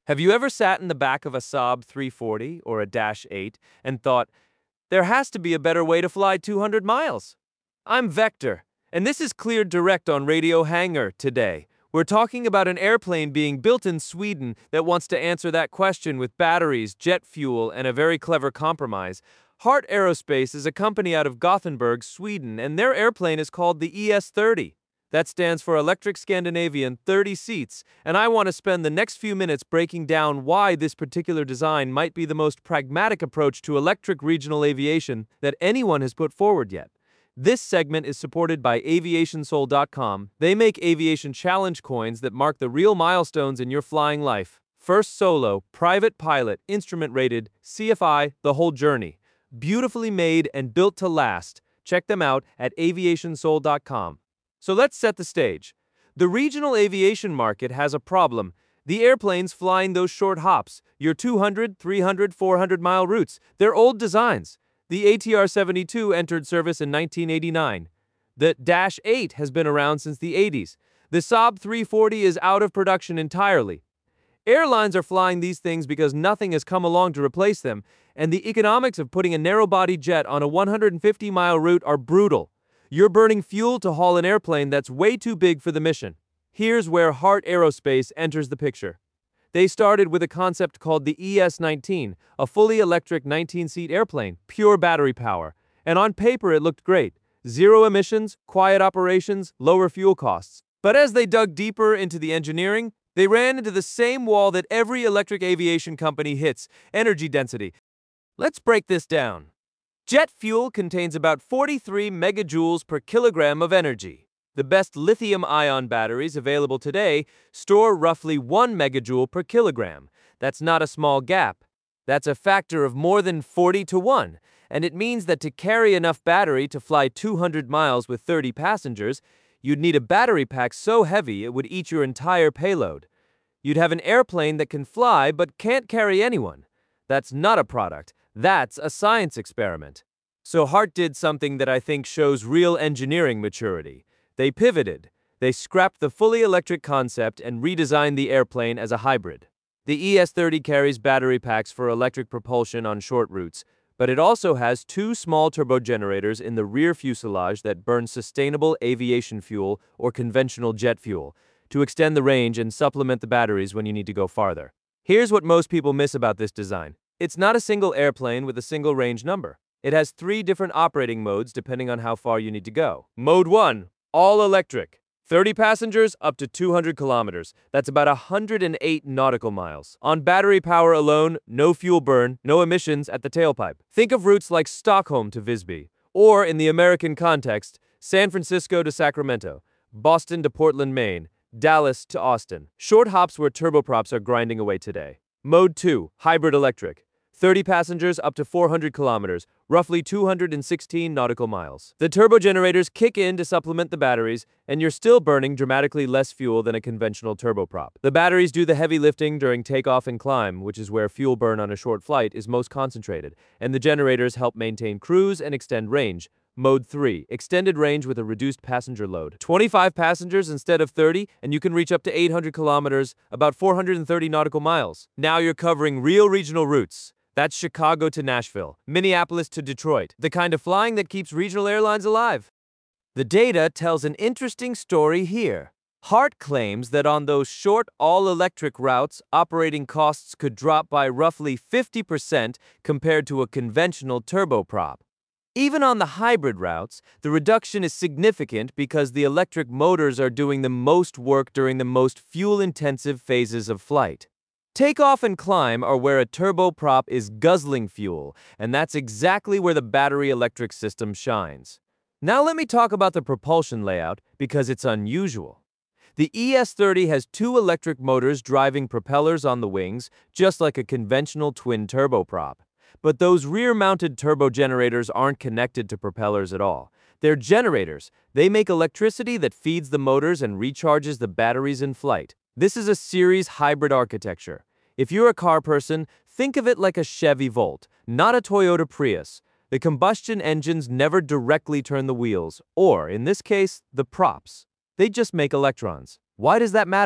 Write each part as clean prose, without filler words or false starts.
Have you ever sat in the back of a Saab 340 or a Dash 8 and thought, there has to be a better way to fly 200 miles? I'm Vector, and this is Cleared Direct on Radio Hangar today. We're talking about an airplane being built in Sweden that wants to answer that question with batteries, jet fuel, and a very clever compromise. Heart Aerospace is a company out of Gothenburg, Sweden, and their airplane is called the ES-30. That stands for Electric Scandinavian 30 seats, and I want to spend the next few minutes breaking down why this particular design might be the most pragmatic approach to electric regional aviation that anyone has put forward yet. This segment is supported by AviationSoul.com. They make aviation challenge coins that mark the real milestones in your flying life. First solo, private pilot, instrument rated, CFI, the whole journey. Beautifully made and built to last. Check them out at AviationSoul.com. So let's set the stage. The regional aviation market has a problem. The airplanes flying those short hops, your 200, 300, 400-mile routes, they're old designs. The ATR-72 entered service in 1989. The Dash 8 has been around since the 80s. The Saab 340 is out of production entirely. Airlines are flying these things because nothing has come along to replace them, and the economics of putting a narrow-body jet on a 150-mile route are brutal. You're burning fuel to haul an airplane that's way too big for the mission. Here's where Heart Aerospace enters the picture. They started with a concept called the ES-19, a fully electric 19-seat airplane, pure battery power. And on paper it looked great. Zero emissions, quiet operations, lower fuel costs. But as they dug deeper into the engineering, they ran into the same wall that every electric aviation company hits: energy density. Let's break this down. Jet fuel contains about 43 megajoules per kilogram of energy. The best lithium-ion batteries available today store roughly 1 megajoule per kilogram. That's not a small gap. That's a factor of more than 40 to 1, and it means that to carry enough battery to fly 200 miles with 30 passengers, you'd need a battery pack so heavy it would eat your entire payload. You'd have an airplane that can fly but can't carry anyone. That's not a product. That's a science experiment. So Heart did something that I think shows real engineering maturity. They pivoted. They scrapped the fully electric concept and redesigned the airplane as a hybrid. The ES-30 carries battery packs for electric propulsion on short routes, but it also has two small turbogenerators in the rear fuselage that burn sustainable aviation fuel or conventional jet fuel to extend the range and supplement the batteries when you need to go farther. Here's what most people miss about this design. It's not a single airplane with a single range number. It has 3 different operating modes depending on how far you need to go. Mode 1, all electric. 30 passengers up to 200 kilometers. That's about 108 nautical miles. On battery power alone, no fuel burn, no emissions at the tailpipe. Think of routes like Stockholm to Visby, or in the American context, San Francisco to Sacramento, Boston to Portland, Maine, Dallas to Austin. Short hops where turboprops are grinding away today. Mode 2, hybrid electric. 30 passengers up to 400 kilometers, roughly 216 nautical miles. The turbogenerators kick in to supplement the batteries, and you're still burning dramatically less fuel than a conventional turboprop. The batteries do the heavy lifting during takeoff and climb, which is where fuel burn on a short flight is most concentrated, and the generators help maintain cruise and extend range. Mode 3, extended range with a reduced passenger load. 25 passengers instead of 30, and you can reach up to 800 kilometers, about 430 nautical miles. Now you're covering real regional routes. That's Chicago to Nashville, Minneapolis to Detroit, the kind of flying that keeps regional airlines alive. The data tells an interesting story here. Heart claims that on those short, all-electric routes, operating costs could drop by roughly 50% compared to a conventional turboprop. Even on the hybrid routes, the reduction is significant because the electric motors are doing the most work during the most fuel-intensive phases of flight. Takeoff and climb are where a turboprop is guzzling fuel, and that's exactly where the battery electric system shines. Now let me talk about the propulsion layout because it's unusual. The ES-30 has 2 electric motors driving propellers on the wings, just like a conventional twin turboprop. But those rear-mounted turbogenerators aren't connected to propellers at all. They're generators. They make electricity that feeds the motors and recharges the batteries in flight. This is a series hybrid architecture. If you're a car person, think of it like a Chevy Volt, not a Toyota Prius. The combustion engines never directly turn the wheels, or, in this case, the props. They just make electrons. Why does that matter?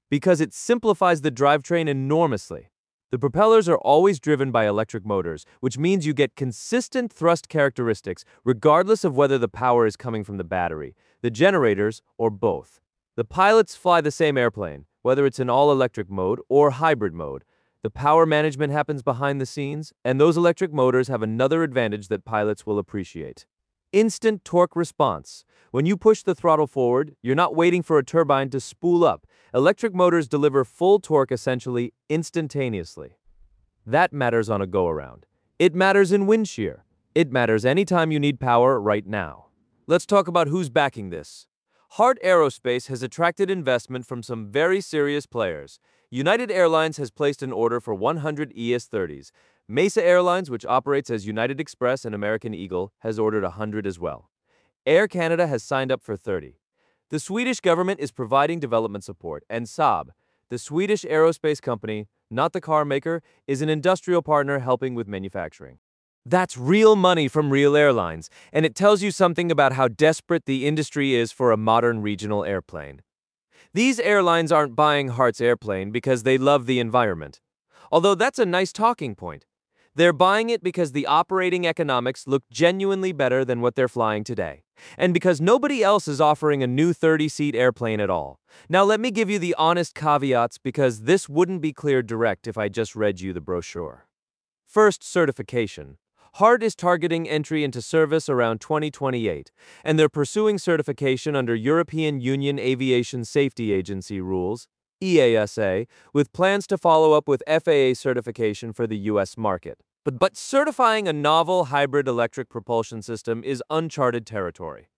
Because it simplifies the drivetrain enormously. The propellers are always driven by electric motors, which means you get consistent thrust characteristics regardless of whether the power is coming from the battery, the generators, or both. The pilots fly the same airplane, whether it's in all-electric mode or hybrid mode. The power management happens behind the scenes, and those electric motors have another advantage that pilots will appreciate. Instant torque response. When you push the throttle forward, you're not waiting for a turbine to spool up. Electric motors deliver full torque essentially instantaneously. That matters on a go-around. It matters in wind shear. It matters anytime you need power right now. Let's talk about who's backing this. Heart Aerospace has attracted investment from some very serious players. United Airlines has placed an order for 100 ES-30s. Mesa Airlines, which operates as United Express and American Eagle, has ordered 100 as well. Air Canada has signed up for 30. The Swedish government is providing development support, and Saab, the Swedish aerospace company, not the car maker, is an industrial partner helping with manufacturing. That's real money from real airlines, and it tells you something about how desperate the industry is for a modern regional airplane. These airlines aren't buying Heart's airplane because they love the environment. Although that's a nice talking point. They're buying it because the operating economics look genuinely better than what they're flying today. And because nobody else is offering a new 30-seat airplane at all. Now let me give you the honest caveats because this wouldn't be clear direct if I just read you the brochure. First, certification. Heart is targeting entry into service around 2028, and they're pursuing certification under European Union Aviation Safety Agency rules, EASA, with plans to follow up with FAA certification for the US market. But certifying a novel hybrid electric propulsion system is uncharted territory.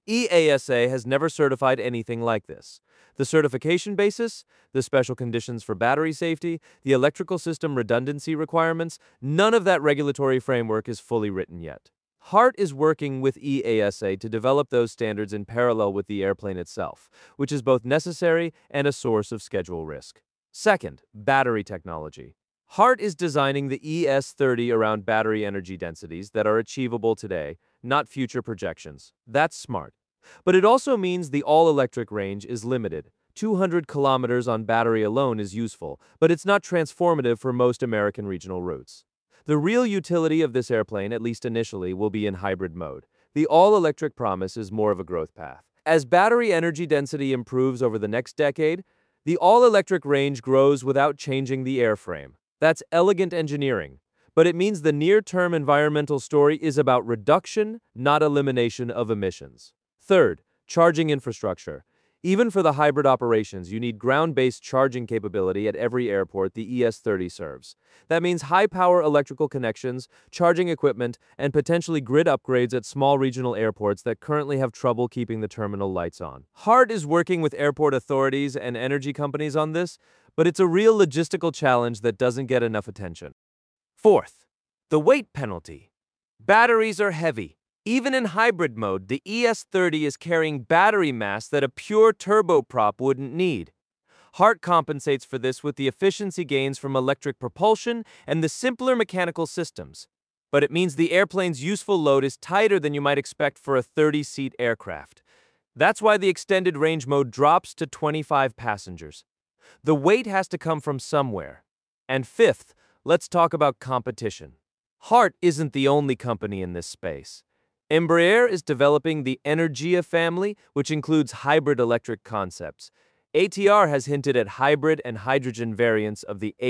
EASA has never certified anything like this. The certification basis, the special conditions for battery safety, the electrical system redundancy requirements, none of that regulatory framework is fully written yet. Heart is working with EASA to develop those standards in parallel with the airplane itself, which is both necessary and a source of schedule risk. Second, battery technology. Heart is designing the ES-30 around battery energy densities that are achievable today, not future projections. That's smart. But it also means the all-electric range is limited. 200 kilometers on battery alone is useful, but it's not transformative for most American regional routes. The real utility of this airplane, at least initially, will be in hybrid mode. The all-electric promise is more of a growth path. As battery energy density improves over the next decade, the all-electric range grows without changing the airframe. That's elegant engineering, but it means the near-term environmental story is about reduction, not elimination of emissions. Third, charging infrastructure. Even for the hybrid operations, you need ground-based charging capability at every airport the ES-30 serves. That means high-power electrical connections, charging equipment, and potentially grid upgrades at small regional airports that currently have trouble keeping the terminal lights on. Heart is working with airport authorities and energy companies on this, but it's a real logistical challenge that doesn't get enough attention. Fourth, the weight penalty. Batteries are heavy. Even in hybrid mode, the ES-30 is carrying battery mass that a pure turboprop wouldn't need. Heart compensates for this with the efficiency gains from electric propulsion and the simpler mechanical systems. But it means the airplane's useful load is tighter than you might expect for a 30-seat aircraft. That's why the extended range mode drops to 25 passengers. The weight has to come from somewhere. And fifth, let's talk about competition. Heart isn't the only company in this space. Embraer is developing the Energia family, which includes hybrid electric concepts. ATR has hinted at hybrid and hydrogen variants of the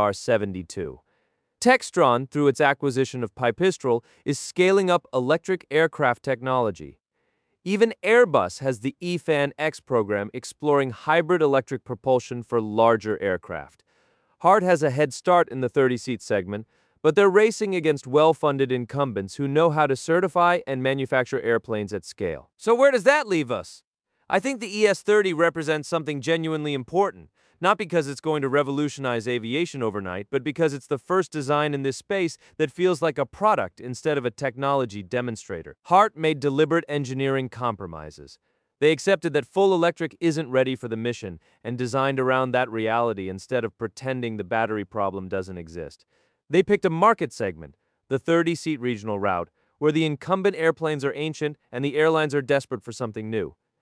ATR-72. Textron, through its acquisition of Pipistrel, is scaling up electric aircraft technology. Even Airbus has the eFan X program exploring hybrid electric propulsion for larger aircraft. Heart has a head start in the 30-seat segment, but they're racing against well-funded incumbents who know how to certify and manufacture airplanes at scale. So where does that leave us? I think the ES-30 represents something genuinely important, not because it's going to revolutionize aviation overnight, but because it's the first design in this space that feels like a product instead of a technology demonstrator. Heart made deliberate engineering compromises. They accepted that full electric isn't ready for the mission and designed around that reality instead of pretending the battery problem doesn't exist. They picked a market segment, the 30-seat regional route, where the incumbent airplanes are ancient and the airlines are desperate for something new.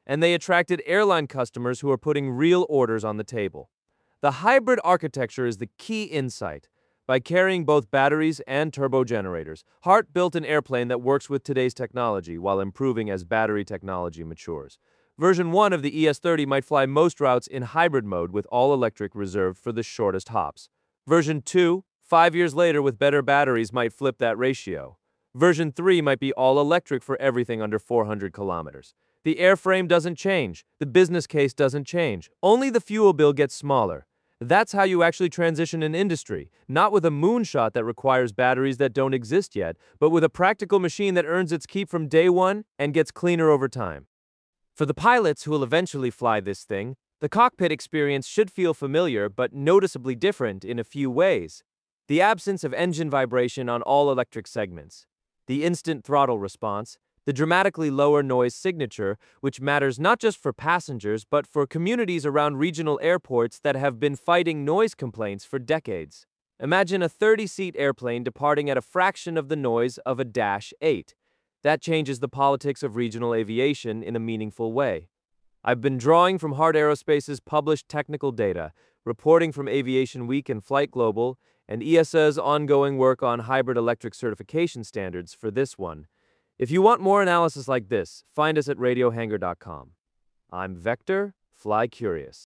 and they attracted airline customers who are putting real orders on the table. The hybrid architecture is the key insight. By carrying both batteries and turbo generators, Hart built an airplane that works with today's technology while improving as battery technology matures. Version 1 of the ES30 might fly most routes in hybrid mode with all-electric reserved for the shortest hops. Version 2, 5 years later with better batteries, might flip that ratio. Version 3 might be all-electric for everything under 400 kilometers. The airframe doesn't change. The business case doesn't change. Only the fuel bill gets smaller. That's how you actually transition an industry, not with a moonshot that requires batteries that don't exist yet, but with a practical machine that earns its keep from day one and gets cleaner over time. For the pilots who will eventually fly this thing, the cockpit experience should feel familiar but noticeably different in a few ways. The absence of engine vibration on all electric segments, the instant throttle response, the dramatically lower noise signature, which matters not just for passengers but for communities around regional airports that have been fighting noise complaints for decades. Imagine a 30-seat airplane departing at a fraction of the noise of a Dash 8. That changes the politics of regional aviation in a meaningful way. I've been drawing from Hart Aerospace's published technical data, reporting from Aviation Week and Flight Global, and EASA's ongoing work on hybrid electric certification standards for this one. If you want more analysis like this, find us at radiohangar.com. I'm Vector, fly curious.